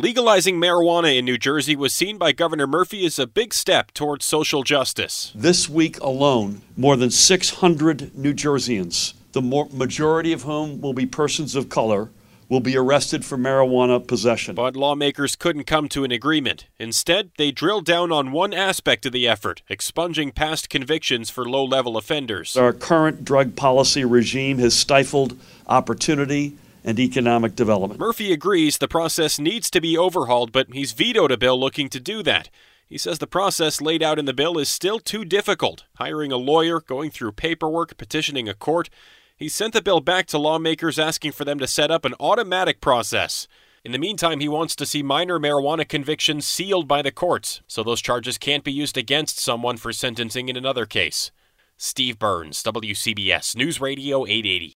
Legalizing marijuana in New Jersey was seen by Governor Murphy as a big step towards social justice. This week alone, more than 600 New Jerseyans, the majority of whom will be persons of color, will be arrested for marijuana possession. But lawmakers couldn't come to an agreement. Instead, they drilled down on one aspect of the effort, expunging past convictions for low-level offenders. Our current drug policy regime has stifled opportunity and economic development. Murphy agrees the process needs to be overhauled, but he's vetoed a bill looking to do that. He says the process laid out in the bill is still too difficult. Hiring a lawyer, going through paperwork, petitioning a court. He sent the bill back to lawmakers asking for them to set up an automatic process. In the meantime, he wants to see minor marijuana convictions sealed by the courts, so those charges can't be used against someone for sentencing in another case. Steve Burns, WCBS News Radio 880.